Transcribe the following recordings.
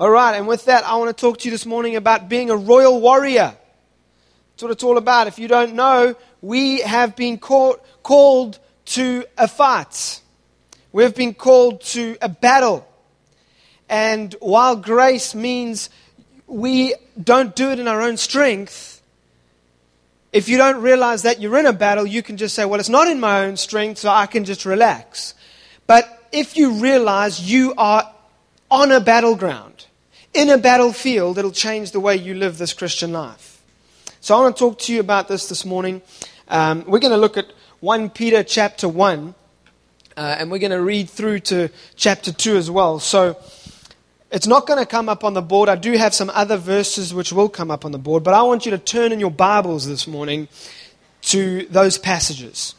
All right, and with that, I want to talk to you this morning about being a royal warrior. That's what it's all about. If you don't know, we have been called to a fight. We've been called to a battle. And while grace means we don't do it in our own strength, if you don't realize that you're in a battle, you can just say, well, it's not in my own strength, so I can just relax. But if you realize you are on a battleground, in a battlefield, it'll change the way you live this Christian life. So I want to talk to you about this morning. We're going to look at 1 Peter chapter 1, and we're going to read through to chapter 2 as well. So it's not going to come up on the board. I do have some other verses which will come up on the board, but I want you to turn in your Bibles this morning to those passages.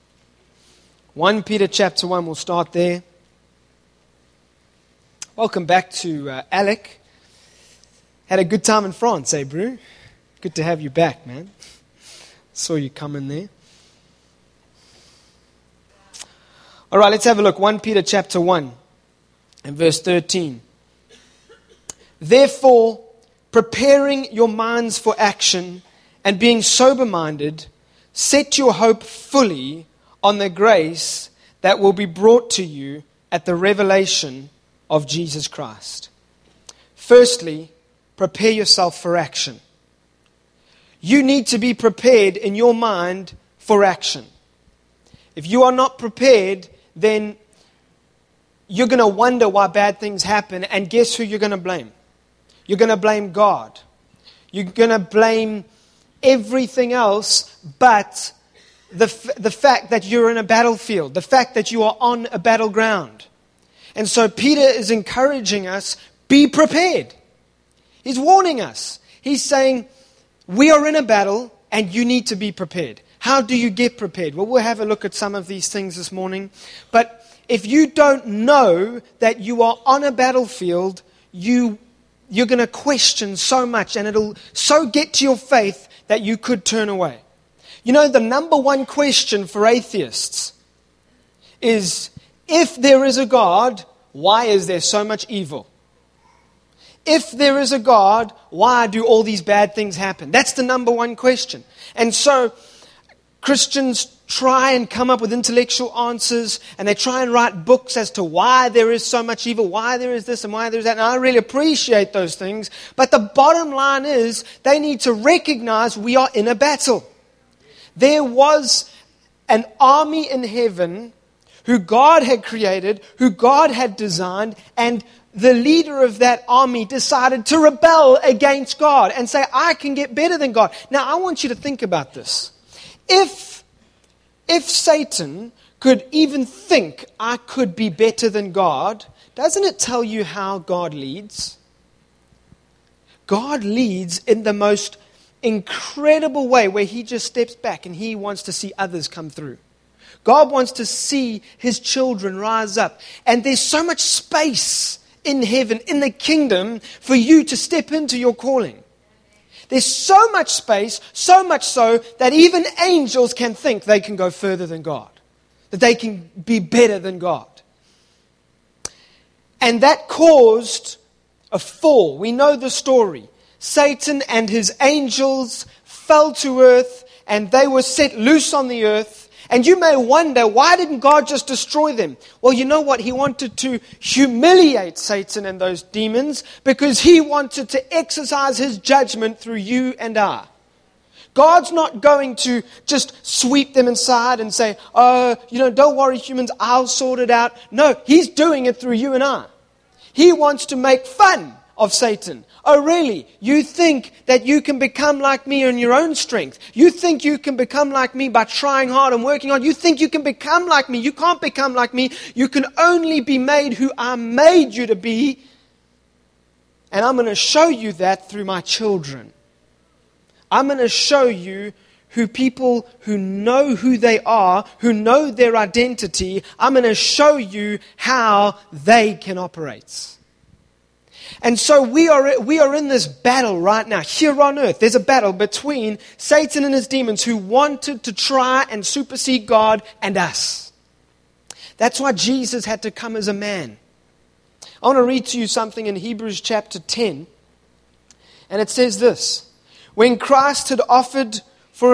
1 Peter chapter 1, we'll start there. Welcome back to Alec. Had a good time in France, eh, Brew? Good to have you back, man. Saw you come in there. All right, let's have a look. 1 Peter chapter 1 and verse 13. Therefore, preparing your minds for action and being sober-minded, set your hope fully on the grace that will be brought to you at the revelation of Jesus Christ. Firstly, prepare yourself for action. You need to be prepared in your mind for action. If you are not prepared, then you're going to wonder why bad things happen, and guess who you're going to blame? You're going to blame God. You're going to blame everything else but the fact that you're in a battlefield, the fact that you are on a battleground. And so Peter is encouraging us, be prepared. He's warning us. He's saying, we are in a battle and you need to be prepared. How do you get prepared? Well, we'll have a look at some of these things this morning. But if you don't know that you are on a battlefield, you're going to question so much, and it'll so get to your faith that you could turn away. You know, the number one question for atheists is, if there is a God, why is there so much evil? If there is a God, why do all these bad things happen? That's the number one question. And so Christians try and come up with intellectual answers, and they try and write books as to why there is so much evil, why there is this and why there is that. And I really appreciate those things. But the bottom line is they need to recognize we are in a battle. There was an army in heaven who God had created, who God had designed, and the leader of that army decided to rebel against God and say, I can get better than God. Now, I want you to think about this. If Satan could even think I could be better than God, doesn't it tell you how God leads? God leads in the most incredible way, where He just steps back and He wants to see others come through. God wants to see His children rise up. And there's so much space in heaven, in the kingdom, for you to step into your calling. There's so much space, so much so that even angels can think they can go further than God, that they can be better than God. And that caused a fall. We know the story. Satan and his angels fell to earth, and they were set loose on the earth. And you may wonder, why didn't God just destroy them? Well, you know what? He wanted to humiliate Satan and those demons, because He wanted to exercise His judgment through you and I. God's not going to just sweep them aside and say, oh, don't worry, humans, I'll sort it out. No, He's doing it through you and I. He wants to make fun of Satan. Oh, really? You think that you can become like me in your own strength? You think you can become like me by trying hard and working hard? You think you can become like me? You can't become like me. You can only be made who I made you to be. And I'm going to show you that through my children. I'm going to show you who people who know who they are, who know their identity, I'm going to show you how they can operate. And so we are in this battle right now, here on earth. There's a battle between Satan and his demons who wanted to try and supersede God and us. That's why Jesus had to come as a man. I want to read to you something in Hebrews chapter 10. And it says this: when Christ had offered for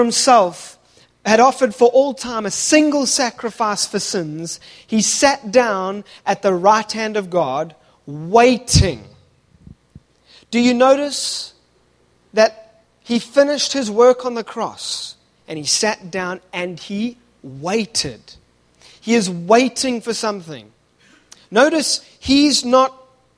all time a single sacrifice for sins, he sat down at the right hand of God, waiting. Do you notice that he finished his work on the cross and he sat down and he waited? He is waiting for something. Notice he's not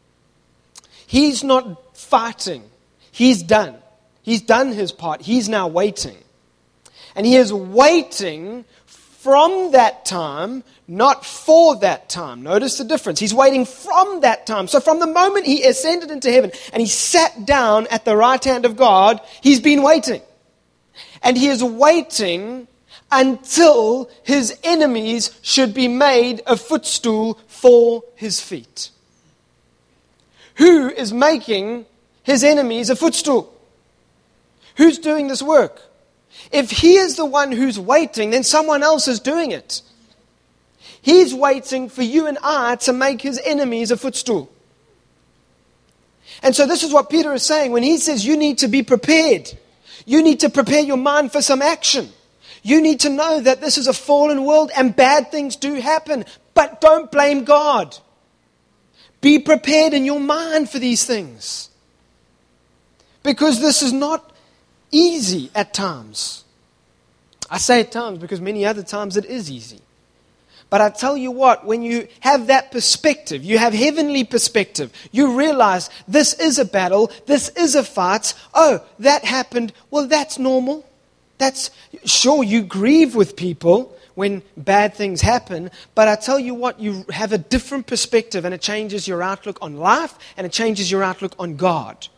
fighting. He's done. He's done his part. He's now waiting. And he is waiting from that time, not for that time. Notice the difference. He's waiting from that time. So from the moment he ascended into heaven and he sat down at the right hand of God, he's been waiting. And he is waiting until his enemies should be made a footstool for his feet. Who is making his enemies a footstool? Who's doing this work? If he is the one who's waiting, then someone else is doing it. He's waiting for you and I to make his enemies a footstool. And so this is what Peter is saying when he says you need to be prepared. You need to prepare your mind for some action. You need to know that this is a fallen world and bad things do happen. But don't blame God. Be prepared in your mind for these things. Because this is not easy at times. I say at times because many other times it is easy. But I tell you what, when you have that perspective, you have heavenly perspective, you realize this is a battle, this is a fight. Oh, that happened. Well, that's normal. Sure, you grieve with people when bad things happen, but I tell you what, you have a different perspective and it changes your outlook on life and it changes your outlook on God.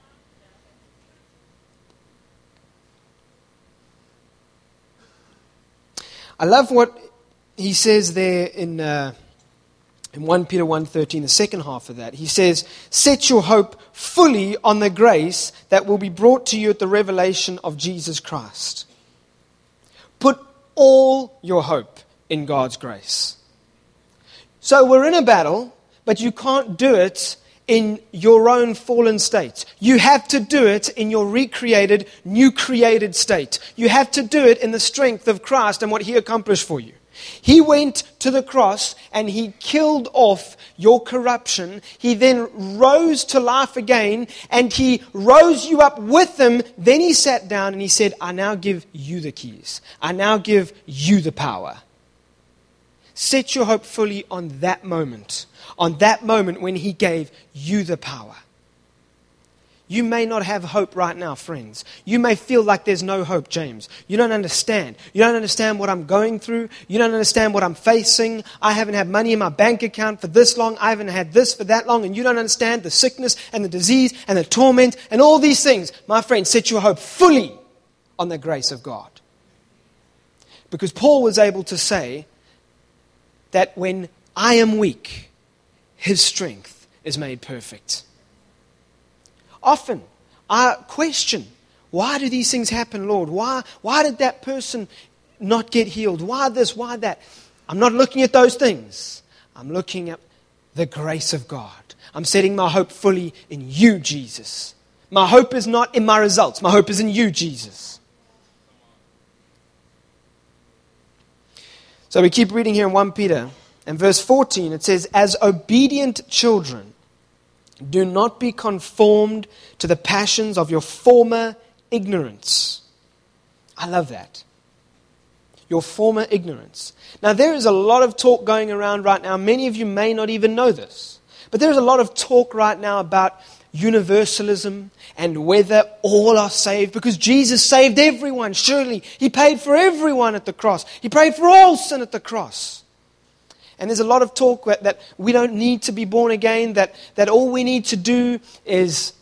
I love what he says there in 1 Peter 1:13, the second half of that. He says, set your hope fully on the grace that will be brought to you at the revelation of Jesus Christ. Put all your hope in God's grace. So we're in a battle, but you can't do it in your own fallen state. You have to do it in your recreated, new created state. You have to do it in the strength of Christ and what He accomplished for you. He went to the cross and He killed off your corruption. He then rose to life again and He rose you up with Him. Then He sat down and He said, I now give you the keys. I now give you the power. Set your hope fully on that moment when He gave you the power. You may not have hope right now, friends. You may feel like there's no hope, James. You don't understand. You don't understand what I'm going through. You don't understand what I'm facing. I haven't had money in my bank account for this long. I haven't had this for that long. And you don't understand the sickness and the disease and the torment and all these things. My friend, set your hope fully on the grace of God. Because Paul was able to say that when I am weak, His strength is made perfect. Often, I question, why do these things happen, Lord? Why did that person not get healed? Why this, why that? I'm not looking at those things. I'm looking at the grace of God. I'm setting my hope fully in you, Jesus. My hope is not in my results. My hope is in you, Jesus. So we keep reading here in 1 Peter. And verse 14, it says, as obedient children, do not be conformed to the passions of your former ignorance. I love that. Your former ignorance. Now, there is a lot of talk going around right now. Many of you may not even know this. But there's a lot of talk right now about universalism and whether all are saved. Because Jesus saved everyone, surely. He paid for everyone at the cross. He paid for all sin at the cross. And there's a lot of talk that we don't need to be born again, that all we need to do is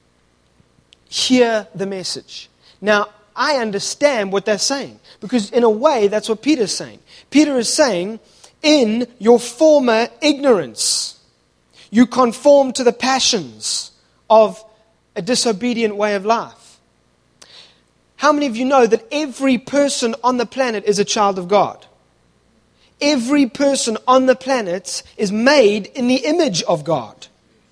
hear the message. Now, I understand what they're saying, because in a way, that's what Peter's saying. Peter is saying, in your former ignorance, you conform to the passions of a disobedient way of life. How many of you know that every person on the planet is a child of God? Every person on the planet is made in the image of God.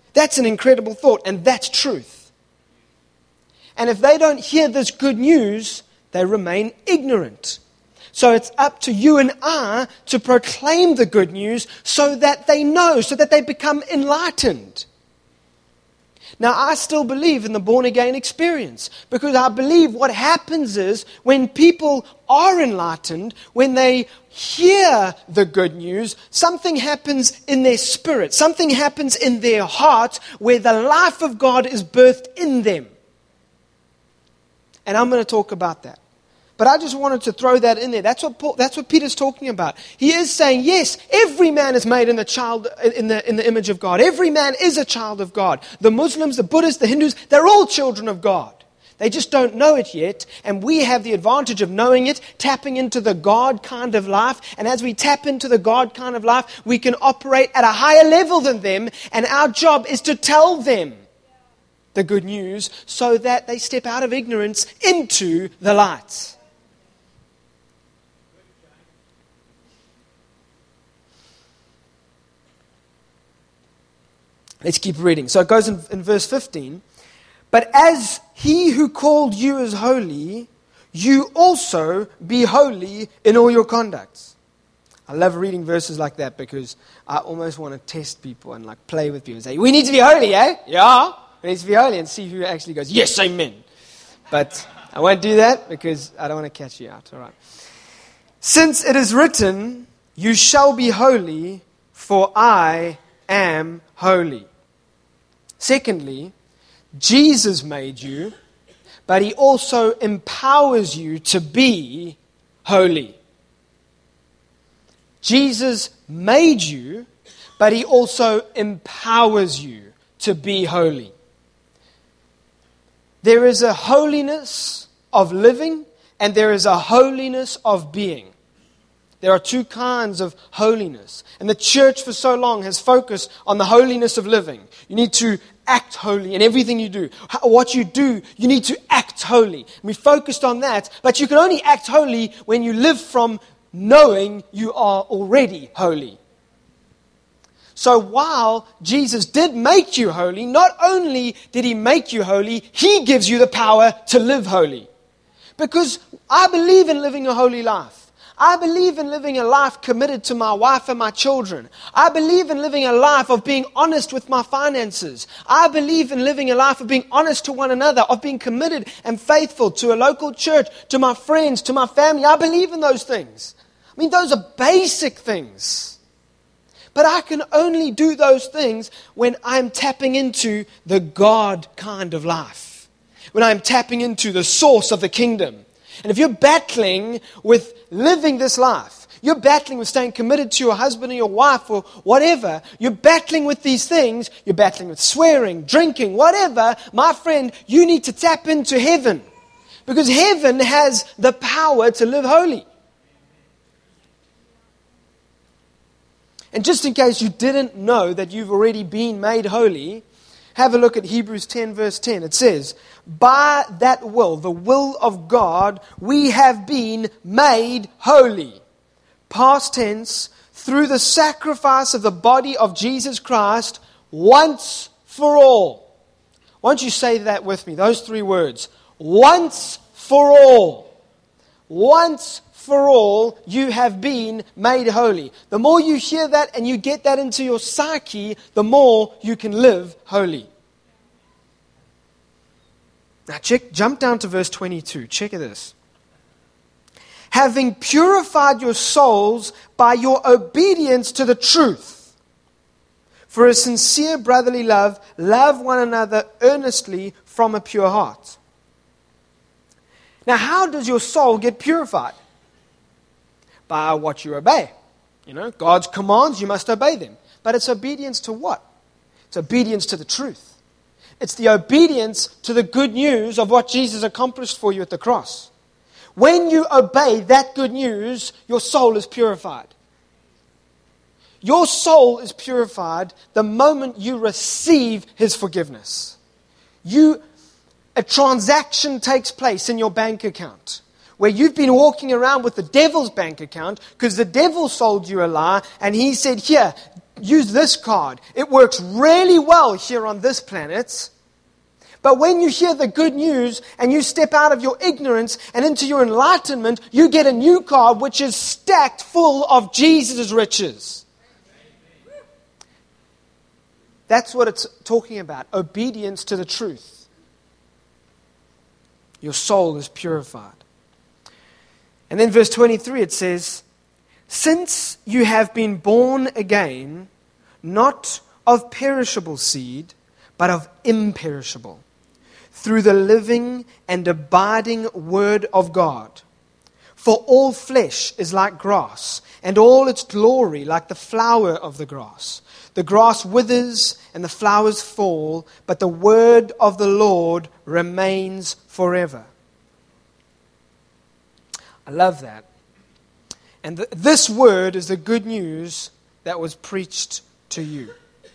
That's an incredible thought, and that's truth. And if they don't hear this good news, they remain ignorant. So it's up to you and I to proclaim the good news so that they know, so that they become enlightened. Now, I still believe in the born-again experience because I believe what happens is when people are enlightened, when they hear the good news, something happens in their spirit, something happens in their heart where the life of God is birthed in them. And I'm going to talk about that. But I just wanted to throw that in there. That's what Peter's talking about. He is saying, yes, every man is made in the image of God. Every man is a child of God. The Muslims, the Buddhists, the Hindus, they're all children of God. They just don't know it yet. And we have the advantage of knowing it, tapping into the God kind of life. And as we tap into the God kind of life, we can operate at a higher level than them. And our job is to tell them the good news so that they step out of ignorance into the light. Let's keep reading. So it goes in verse 15. But as he who called you is holy, you also be holy in all your conduct. I love reading verses like that because I almost want to test people and like play with people and say, we need to be holy, eh? Yeah, we need to be holy, and see who actually goes, yes, amen. But I won't do that because I don't want to catch you out. All right. Since it is written, you shall be holy, for I am holy. Secondly, Jesus made you, but he also empowers you to be holy. Jesus made you, but he also empowers you to be holy. There is a holiness of living, and there is a holiness of being. There are two kinds of holiness. And the church for so long has focused on the holiness of living. You need to act holy in everything you do. What you do, you need to act holy. And we focused on that, but you can only act holy when you live from knowing you are already holy. So while Jesus did make you holy, not only did he make you holy, he gives you the power to live holy. Because I believe in living a holy life. I believe in living a life committed to my wife and my children. I believe in living a life of being honest with my finances. I believe in living a life of being honest to one another, of being committed and faithful to a local church, to my friends, to my family. I believe in those things. I mean, those are basic things. But I can only do those things when I'm tapping into the God kind of life. When I'm tapping into the source of the kingdom. And if you're battling with living this life, you're battling with staying committed to your husband or your wife or whatever, you're battling with these things, you're battling with swearing, drinking, whatever, my friend, you need to tap into heaven. Because heaven has the power to live holy. And just in case you didn't know that you've already been made holy, have a look at Hebrews 10 verse 10. It says, by that will, the will of God, we have been made holy. Past tense, through the sacrifice of the body of Jesus Christ, once for all. Why don't you say that with me, those three words. Once for all. Once for all, you have been made holy. The more you hear that and you get that into your psyche, the more you can live holy. Now jump down to verse 22. Check this. Having purified your souls by your obedience to the truth. For a sincere brotherly love, love one another earnestly from a pure heart. Now, how does your soul get purified? By what you obey. You know, God's commands, you must obey them. But it's obedience to what? It's obedience to the truth. It's the obedience to the good news of what Jesus accomplished for you at the cross. When you obey that good news, your soul is purified. Your soul is purified the moment you receive His forgiveness. A transaction takes place in your bank account where you've been walking around with the devil's bank account because the devil sold you a lie and he said, here, use this card. It works really well here on this planet. But when you hear the good news and you step out of your ignorance and into your enlightenment, you get a new card which is stacked full of Jesus' riches. That's what it's talking about. Obedience to the truth. Your soul is purified. And then verse 23 it says, since you have been born again, not of perishable seed, but of imperishable, through the living and abiding word of God. For all flesh is like grass, and all its glory like the flower of the grass. The grass withers and the flowers fall, but the word of the Lord remains forever. I love that. And this word is the good news that was preached to you.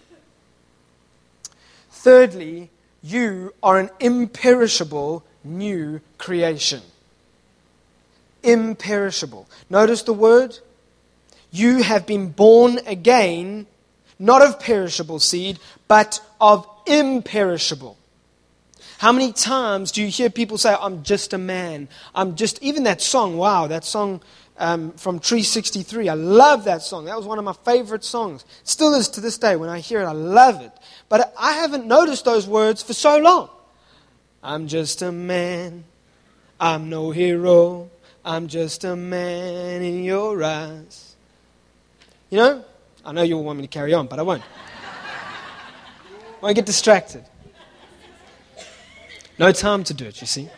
Thirdly, you are an imperishable new creation. Imperishable. Notice the word. You have been born again, not of perishable seed, but of imperishable. How many times do you hear people say, I'm just a man. Even that song, wow, that song from Tree 63. I love that song. That was one of my favorite songs. Still is to this day. When I hear it, I love it. But I haven't noticed those words for so long. I'm just a man. I'm no hero. I'm just a man in your eyes. You know, I know you all want me to carry on, but I won't. I won't get distracted. No time to do it, you see.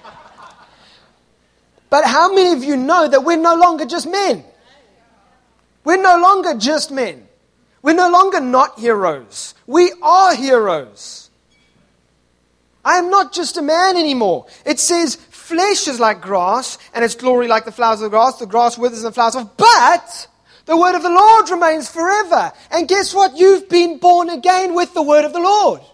But how many of you know that we're no longer just men? We're no longer just men. We're no longer not heroes. We are heroes. I am not just a man anymore. It says, flesh is like grass, and its glory like the flowers of the grass withers and the flowers fall. But the word of the Lord remains forever. And guess what? You've been born again with the word of the Lord.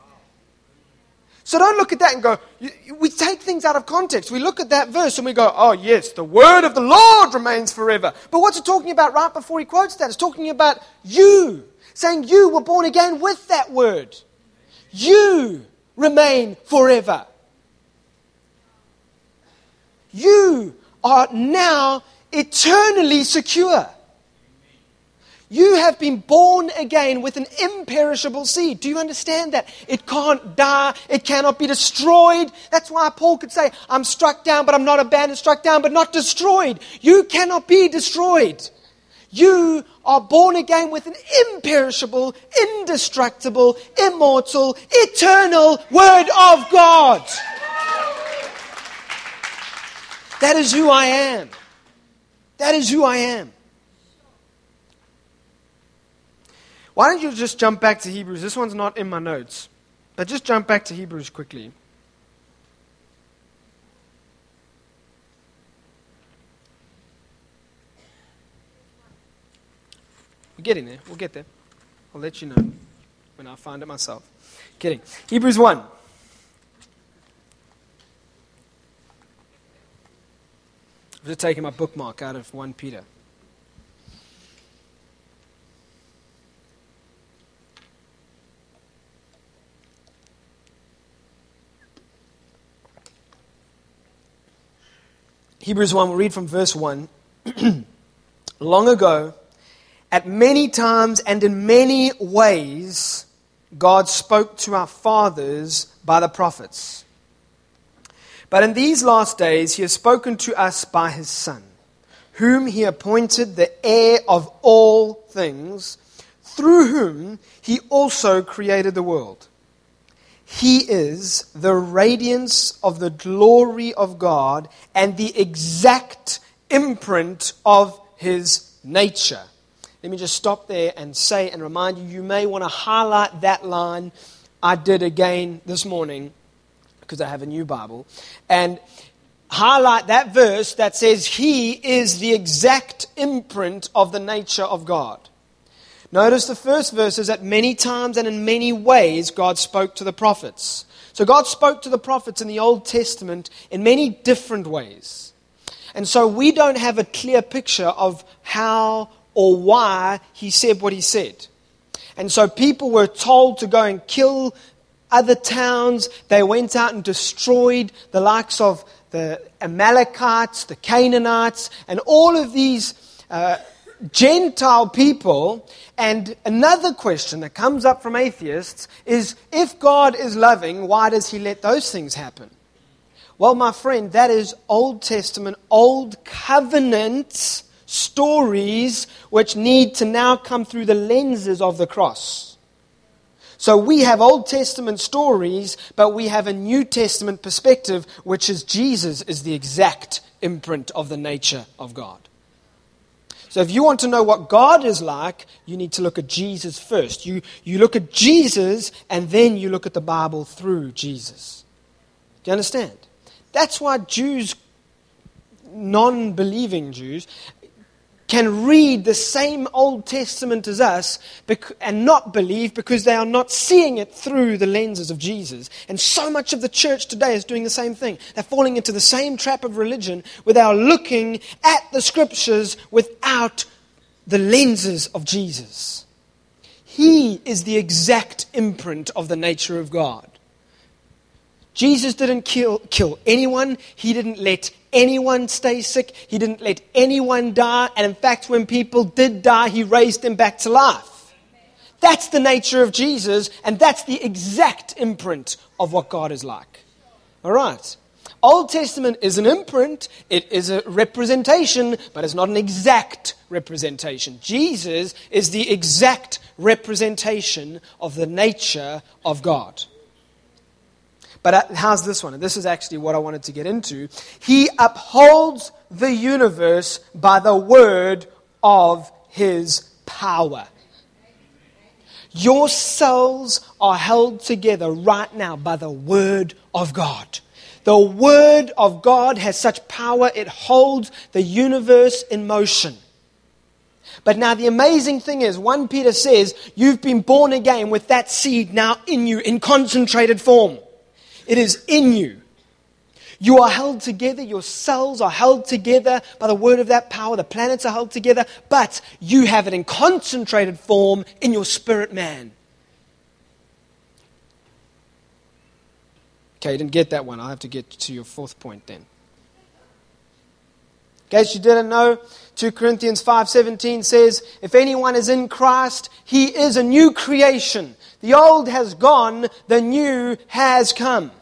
So don't look at that and go, we take things out of context. We look at that verse and we go, oh yes, the word of the Lord remains forever. But what's it talking about right before he quotes that? It's talking about you, saying you were born again with that word. You remain forever. You are now eternally secure. You have been born again with an imperishable seed. Do you understand that? It can't die. It cannot be destroyed. That's why Paul could say, I'm struck down, but I'm not abandoned, struck down, but not destroyed. You cannot be destroyed. You are born again with an imperishable, indestructible, immortal, eternal Word of God. That is who I am. That is who I am. Why don't you just jump back to Hebrews? This one's not in my notes. But just jump back to Hebrews quickly. We're getting there. We'll get there. I'll let you know when I find it myself. Kidding. Hebrews 1. I'm just taking my bookmark out of 1 Peter. Hebrews 1, we'll read from verse 1. Long ago, at many times and in many ways, God spoke to our fathers by the prophets. But in these last days, he has spoken to us by his Son, whom he appointed the heir of all things, through whom he also created the world. He is the radiance of the glory of God and the exact imprint of his nature. Let me just stop there and say and remind you, you may want to highlight that line. I did again this morning because I have a new Bible. And highlight that verse that says he is the exact imprint of the nature of God. Notice the first verse is that many times and in many ways God spoke to the prophets. So God spoke to the prophets in the Old Testament in many different ways. And so we don't have a clear picture of how or why he said what he said. And so people were told to go and kill other towns. They went out and destroyed the likes of the Amalekites, the Canaanites, and all of these Gentile people. And another question that comes up from atheists is, if God is loving, why does he let those things happen? Well, my friend, that is Old Testament, Old Covenant stories which need to now come through the lenses of the cross. So we have Old Testament stories, but we have a New Testament perspective, which is Jesus is the exact imprint of the nature of God. So if you want to know what God is like, you need to look at Jesus first. You look at Jesus, and then you look at the Bible through Jesus. Do you understand? That's why Jews, non-believing Jews, can read the same Old Testament as us and not believe, because they are not seeing it through the lenses of Jesus. And so much of the church today is doing the same thing. They're falling into the same trap of religion where they are looking at the Scriptures without the lenses of Jesus. He is the exact imprint of the nature of God. Jesus didn't kill anyone. He didn't let anyone stay sick. He didn't let anyone die. And in fact, when people did die, he raised them back to life. That's the nature of Jesus, and that's the exact imprint of what God is like. All right. Old Testament is an imprint. It is a representation, but it's not an exact representation. Jesus is the exact representation of the nature of God. But how's this one? And this is actually what I wanted to get into. He upholds the universe by the word of his power. Your cells are held together right now by the word of God. The word of God has such power, it holds the universe in motion. But now the amazing thing is, 1 Peter says, you've been born again with that seed now in you in concentrated form. It is in you. You are held together. Your cells are held together by the word of that power. The planets are held together. But you have it in concentrated form in your spirit man. Okay, you didn't get that one. I'll have to get to your fourth point then. In case you didn't know, 2 Corinthians 5:17 says, if anyone is in Christ, he is a new creation. The old has gone, the new has come.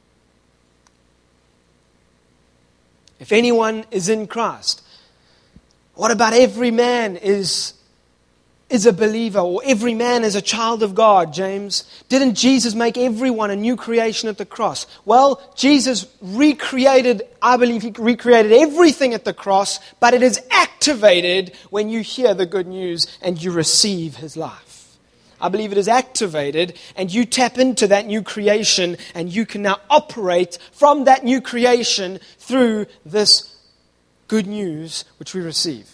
If anyone is in Christ, what about every man is a believer, or every man is a child of God, James? Didn't Jesus make everyone a new creation at the cross? Well, Jesus recreated, I believe he recreated everything at the cross, but it is activated when you hear the good news and you receive his life. I believe it is activated and you tap into that new creation and you can now operate from that new creation through this good news which we receive.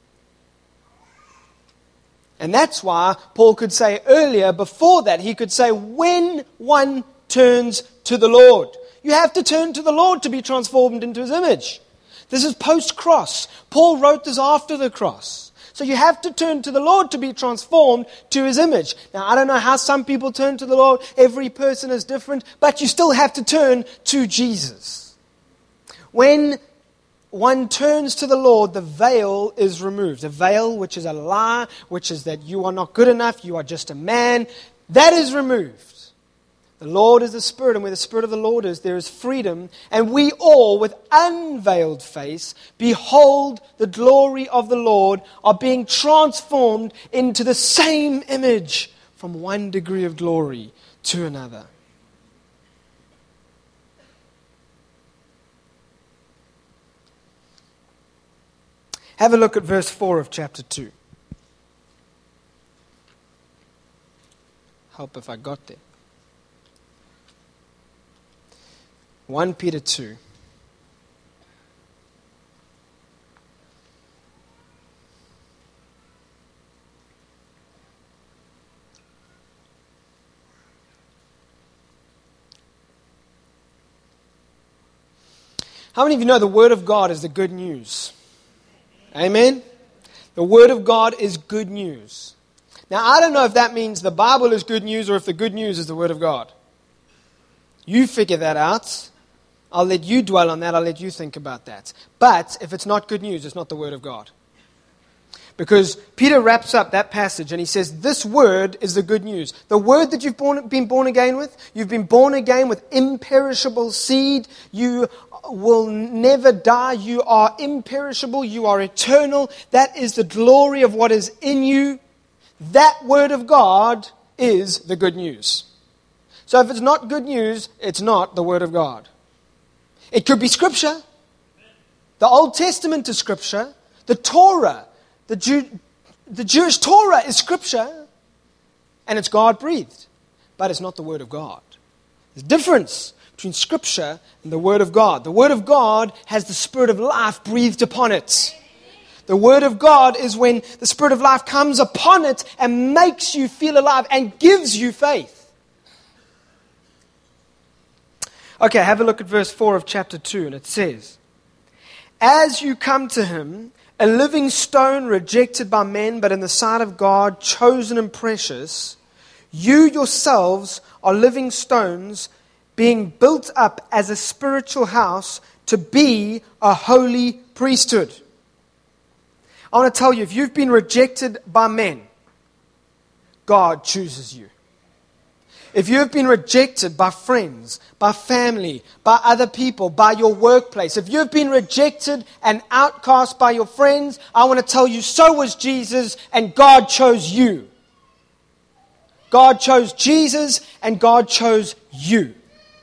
And that's why Paul could say earlier, before that, he could say, when one turns to the Lord. You have to turn to the Lord to be transformed into his image. This is post-cross. Paul wrote this after the cross. So you have to turn to the Lord to be transformed to his image. Now, I don't know how some people turn to the Lord. Every person is different. But you still have to turn to Jesus. When one turns to the Lord, the veil is removed. A veil, which is a lie, which is that you are not good enough, you are just a man, that is removed. The Lord is the Spirit, and where the Spirit of the Lord is, there is freedom. And we all, with unveiled face, behold the glory of the Lord, are being transformed into the same image from one degree of glory to another. Have a look at verse 4 of chapter 2. Help if I got there. 1 Peter 2. How many of you know the Word of God is the good news? Amen? The Word of God is good news. Now, I don't know if that means the Bible is good news or if the good news is the Word of God. You figure that out. I'll let you dwell on that. I'll let you think about that. But if it's not good news, it's not the Word of God. Because Peter wraps up that passage and he says, this word is the good news. The word that you've been born again with, you've been born again with imperishable seed. You will never die. You are imperishable. You are eternal. That is the glory of what is in you. That word of God is the good news. So if it's not good news, it's not the Word of God. It could be Scripture. The Old Testament is Scripture. The Torah, the Jewish Torah is Scripture. And it's God-breathed. But it's not the Word of God. There's a difference between Scripture and the Word of God. The Word of God has the Spirit of life breathed upon it. The Word of God is when the Spirit of life comes upon it and makes you feel alive and gives you faith. Okay, have a look at verse 4 of chapter 2, and it says, as you come to him, a living stone rejected by men, but in the sight of God, chosen and precious, you yourselves are living stones being built up as a spiritual house to be a holy priesthood. I want to tell you, if you've been rejected by men, God chooses you. If you've been rejected by friends, by family, by other people, by your workplace, if you've been rejected and outcast by your friends, I want to tell you, so was Jesus, and God chose you. God chose Jesus, and God chose you.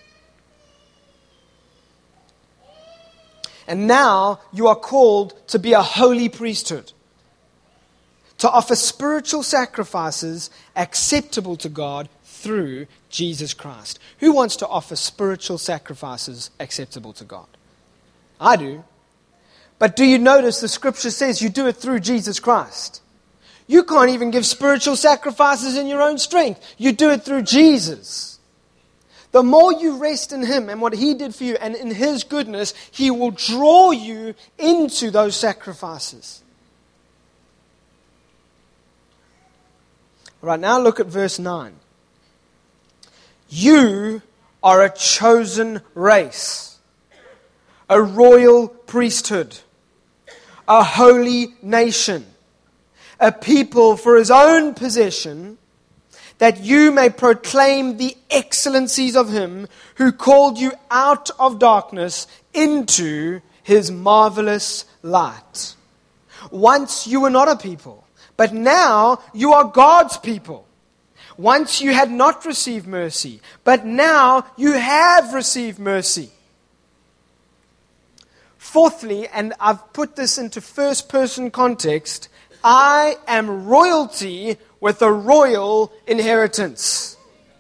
And now you are called to be a holy priesthood, to offer spiritual sacrifices acceptable to God through Jesus Christ. Who wants to offer spiritual sacrifices acceptable to God? I do. But do you notice the Scripture says you do it through Jesus Christ? You can't even give spiritual sacrifices in your own strength. You do it through Jesus. The more you rest in Him and what He did for you and in His goodness, He will draw you into those sacrifices. All right, now look at verse 9. You are a chosen race, a royal priesthood, a holy nation, a people for His own possession, that you may proclaim the excellencies of Him who called you out of darkness into His marvelous light. Once you were not a people, but now you are God's people. Once you had not received mercy, but now you have received mercy. Fourthly, and I've put this into first-person context, I am royalty with a royal inheritance.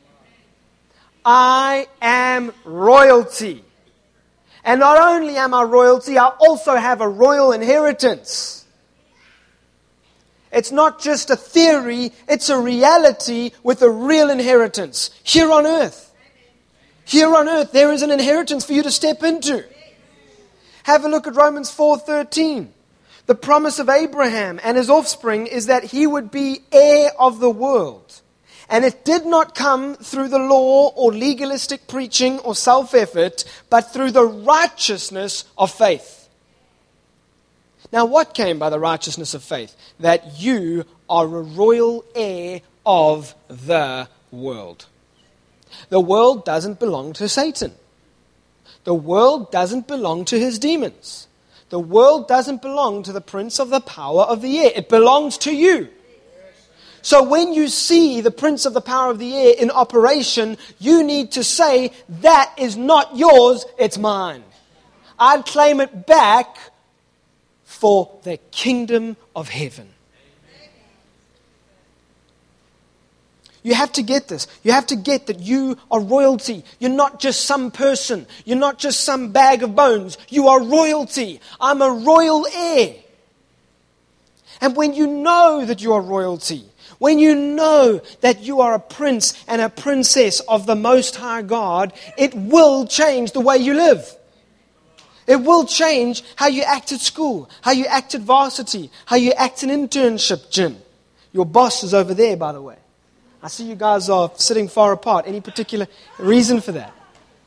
I am royalty. And not only am I royalty, I also have a royal inheritance. It's not just a theory, it's a reality with a real inheritance. Here on earth. Here on earth, there is an inheritance for you to step into. Have a look at Romans 4:13. The promise of Abraham and his offspring is that he would be heir of the world. And it did not come through the law or legalistic preaching or self-effort, but through the righteousness of faith. Now, what came by the righteousness of faith? That you are a royal heir of the world. The world doesn't belong to Satan. The world doesn't belong to his demons. The world doesn't belong to the prince of the power of the air. It belongs to you. So when you see the prince of the power of the air in operation, you need to say, that is not yours, it's mine. I'd claim it back for the kingdom of heaven. You have to get this. You have to get that you are royalty. You're not just some person. You're not just some bag of bones. You are royalty. I'm a royal heir. And when you know that you are royalty, when you know that you are a prince and a princess of the Most High God, it will change the way you live. It will change how you act at school, how you act at varsity, how you act in internship gym. Your boss is over there, by the way. I see you guys are sitting far apart. Any particular reason for that?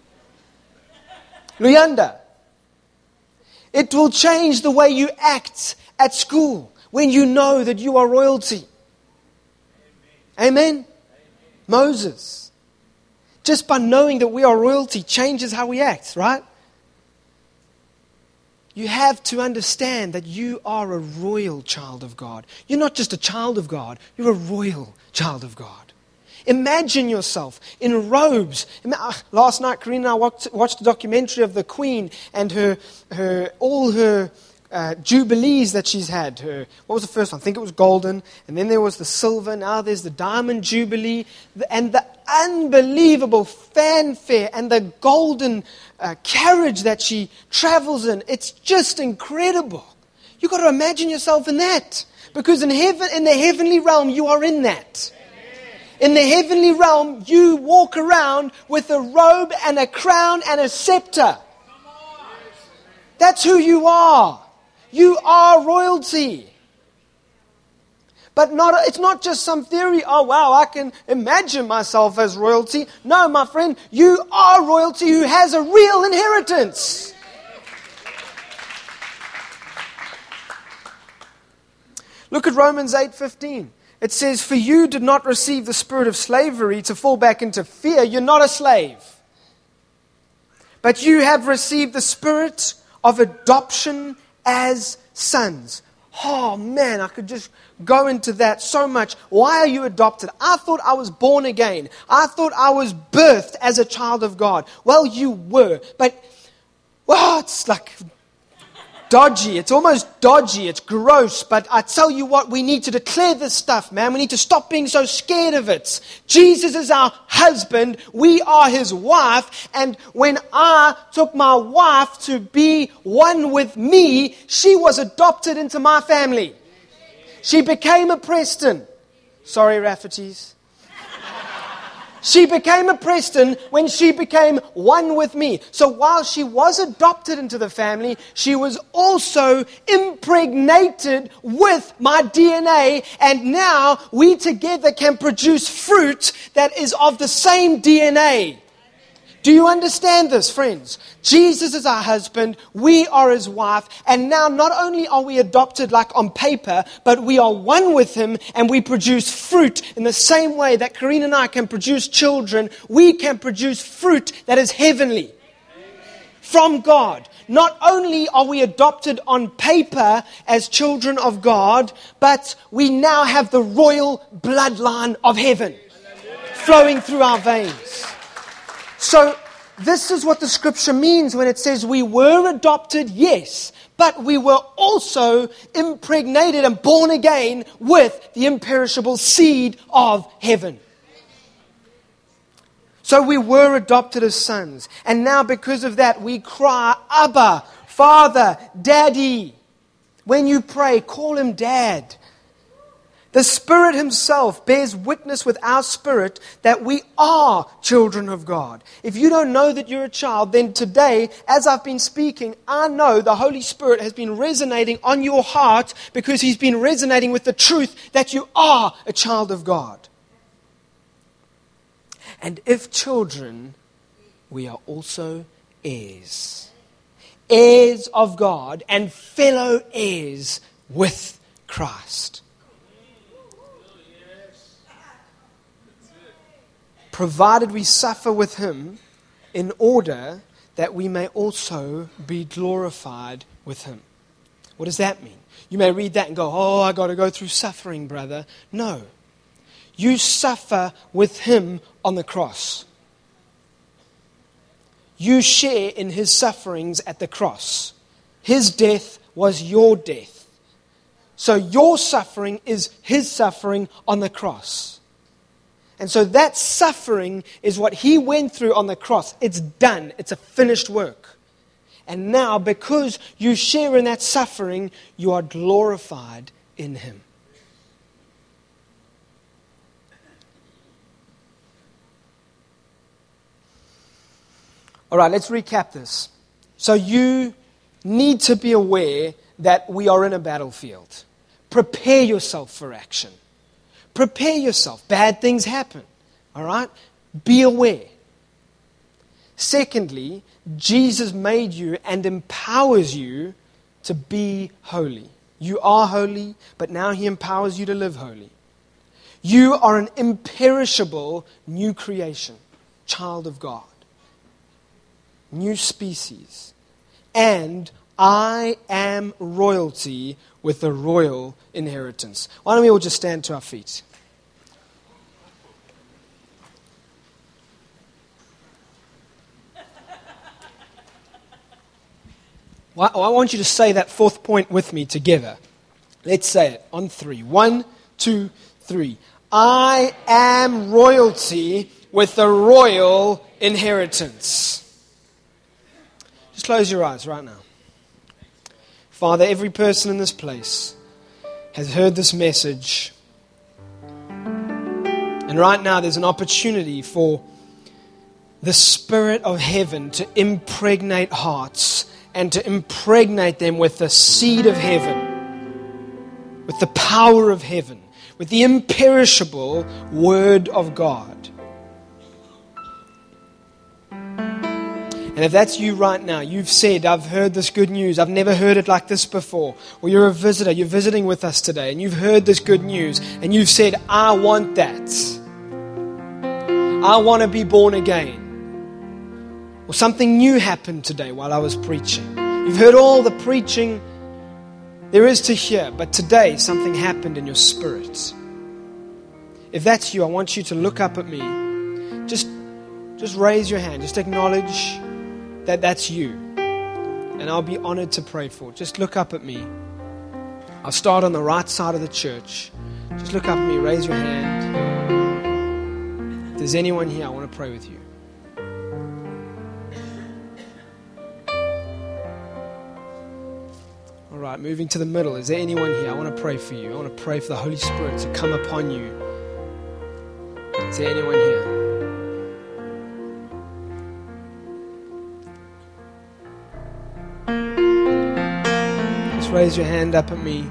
Luyanda. It will change the way you act at school when you know that you are royalty. Amen? Moses. Just by knowing that we are royalty changes how we act, right? You have to understand that you are a royal child of God. You're not just a child of God, you're a royal child of God. Imagine yourself in robes. Last night, Karina and I watched a documentary of the Queen and all her jubilees that she's had. What was the first one? I think it was golden. And then there was the silver. Now there's the diamond jubilee. And the unbelievable fanfare and the golden carriage that she travels in. It's just incredible. You've got to imagine yourself in that. Because in heaven, in the heavenly realm, you are in that. In the heavenly realm, you walk around with a robe and a crown and a scepter. That's who you are. You are royalty. But it's not just some theory, oh wow, I can imagine myself as royalty. No, my friend, you are royalty who has a real inheritance. Look at Romans 8:15. It says, for you did not receive the spirit of slavery to fall back into fear. You're not a slave. But you have received the spirit of adoption as sons. Oh man, I could just go into that so much. Why are you adopted? I thought I was born again. I thought I was birthed as a child of God. Well, you were. But, well, it's like dodgy. It's almost dodgy. It's gross. But I tell you what, we need to declare this stuff, man. We need to stop being so scared of it. Jesus is our husband. We are his wife. And when I took my wife to be one with me, she was adopted into my family. She became a Preston. Sorry, Rafferty's. She became a Preston when she became one with me. So while she was adopted into the family, she was also impregnated with my DNA. And now we together can produce fruit that is of the same DNA. Do you understand this, friends? Jesus is our husband, we are his wife, and now not only are we adopted like on paper, but we are one with him and we produce fruit in the same way that Karina and I can produce children. We can produce fruit that is heavenly from God. Not only are we adopted on paper as children of God, but we now have the royal bloodline of heaven flowing through our veins. So, this is what the scripture means when it says we were adopted, yes, but we were also impregnated and born again with the imperishable seed of heaven. So we were adopted as sons. And now because of that, we cry, Abba, Father, Daddy. When you pray, call him Dad. The Spirit himself bears witness with our spirit that we are children of God. If you don't know that you're a child, then today, as I've been speaking, I know the Holy Spirit has been resonating on your heart because he's been resonating with the truth that you are a child of God. And if children, we are also heirs. Heirs of God and fellow heirs with Christ. Provided we suffer with him in order that we may also be glorified with him. What does that mean? You may read that and go, oh, I got to go through suffering, brother. No. You suffer with him on the cross. You share in his sufferings at the cross. His death was your death. So your suffering is his suffering on the cross. And so that suffering is what he went through on the cross. It's done. It's a finished work. And now, because you share in that suffering, you are glorified in him. All right, let's recap this. So you need to be aware that we are in a battlefield. Prepare yourself for action. Prepare yourself. Bad things happen. All right? Be aware. Secondly, Jesus made you and empowers you to be holy. You are holy, but now He empowers you to live holy. You are an imperishable new creation, child of God, new species. And I am royalty with a royal inheritance. Why don't we all just stand to our feet? Well, I want you to say that fourth point with me together. Let's say it on 3. 1, 2, 3. I am royalty with a royal inheritance. Just close your eyes right now. Father, every person in this place has heard this message. And right now there's an opportunity for the Spirit of heaven to impregnate hearts and to impregnate them with the seed of heaven, with the power of heaven, with the imperishable Word of God. And if that's you right now, you've said, I've heard this good news, I've never heard it like this before, or you're a visitor, you're visiting with us today, and you've heard this good news, and you've said, I want that. I want to be born again. Or something new happened today while I was preaching. You've heard all the preaching there is to hear, but today something happened in your spirit. If that's you, I want you to look up at me. Just raise your hand. Just acknowledge that that's you. And I'll be honored to pray for it. Just look up at me. I'll start on the right side of the church. Just look up at me. Raise your hand. If there's anyone here, I want to pray with you. All right, moving to the middle. Is there anyone here? I want to pray for you. I want to pray for the Holy Spirit to come upon you. Is there anyone here? Just raise your hand up at me.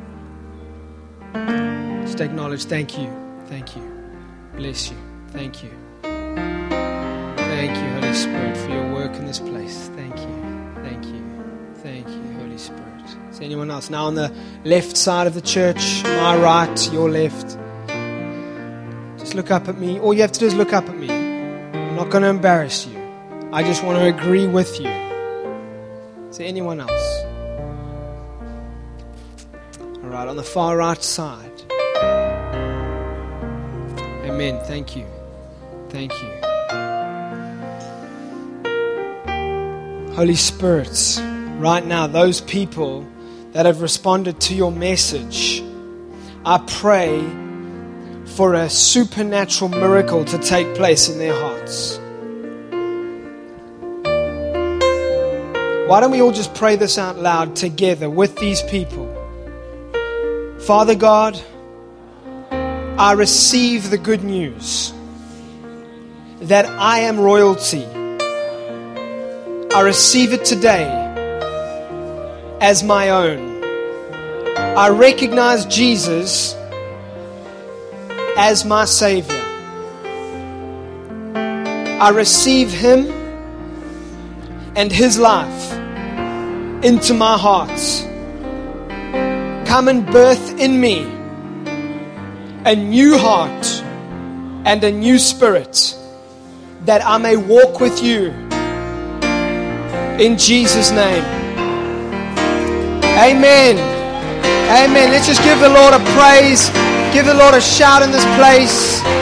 Just acknowledge, thank you. Thank you. Bless you. Thank you. Thank you, Holy Spirit, for your work in this place. Thank you. Thank you. Thank you, Holy Spirit. Is there anyone else? Now on the left side of the church, my right, your left. Just look up at me. All you have to do is look up at me. I'm not going to embarrass you. I just want to agree with you. Is there anyone else? All right, on the far right side. Amen. Thank you. Thank you. Holy Spirit, right now, those people that have responded to your message, I pray for a supernatural miracle to take place in their hearts. Why don't we all just pray this out loud together with these people? Father God, I receive the good news that I am royalty. I receive it today as my own. I recognize Jesus as my Savior. I receive Him and His life into my heart. Come and birth in me a new heart and a new spirit, that I may walk with you in Jesus' name. Amen. Amen. Let's just give the Lord a praise. Give the Lord a shout in this place.